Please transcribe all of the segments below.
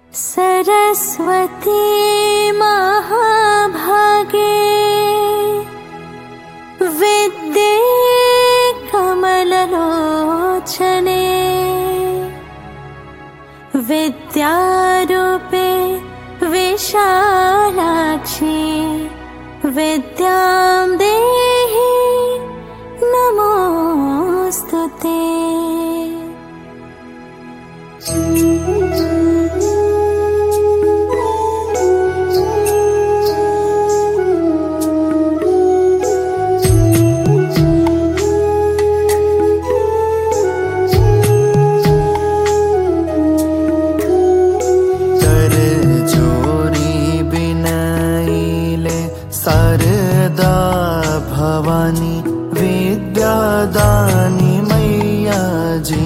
सरस्वती महाभागे विद्ये कमललोचने विद्यारूपे विशालाक्षी विद्यां देहि नमोस्तुते। शारदा भवानी विद्यादानी मैया जी।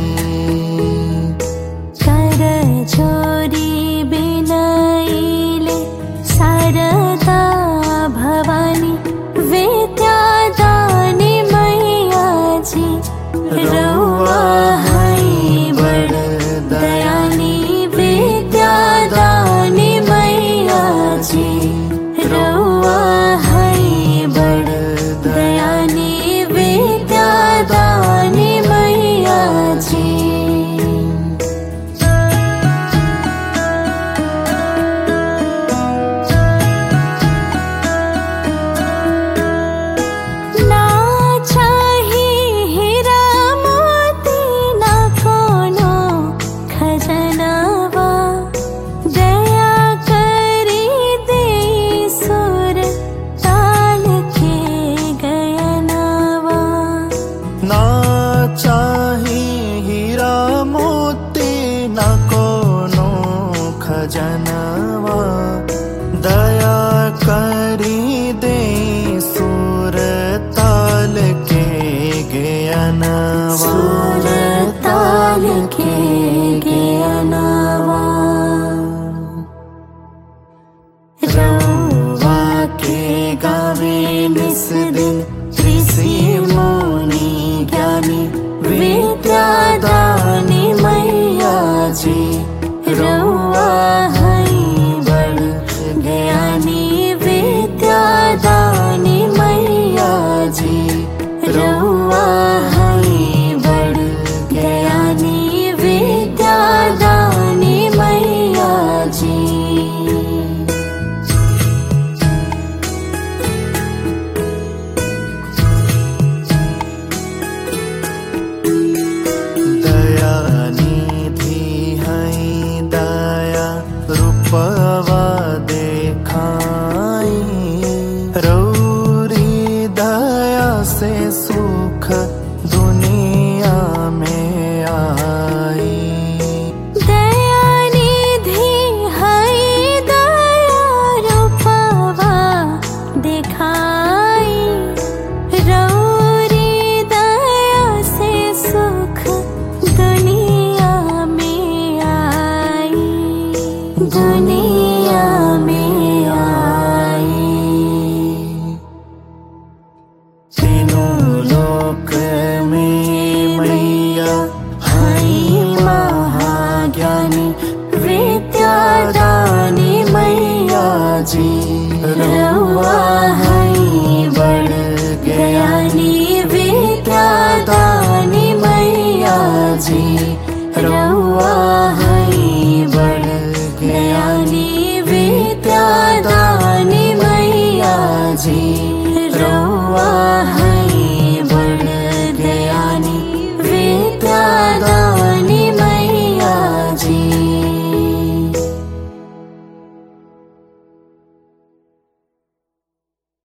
कर जोरी बिनाइले शारदा भवानी विद्यादानी मैया जी। रउआ हई बड़ दयानी विद्यादानी मैया जी। रउआ हई बड़ दयानी विद्यादानी मैया जी। ना चाही हीरा मोती ना कोनो खजनावा, दया करी दे सुर ताल के गयनावा। ना चाही हीरा मोती ना कोनो खजनवा, दया करी दे सुर ताल के गयनवा। सुर ताल के गयनावा। रउआ के गावे निस दिन ऋषि मुनि ज्ञानी विद्यादानी मैया जी। रउआ हई बड़ ज्ञानी विद्यादानी मैया जी। रउआ हई बड़ ज्ञानी विद्यादानी मैया जी। दयानिधि हई दया रूपवा देखाई, रौरी दया से सुख दुनिया में आई। दयानिधि हई दया रूपवा दिखाई, रौरी दया से सुख दुनिया में आई। दुनिया में आई। तीनों लोक में मैया हई महाज्ञानी विद्यादानी मैया जी। रउआ हई बड़ ज्ञानी विद्यादानी मैया जी। रउआ हई बड़ ज्ञानी विद्यादानी मैया जी।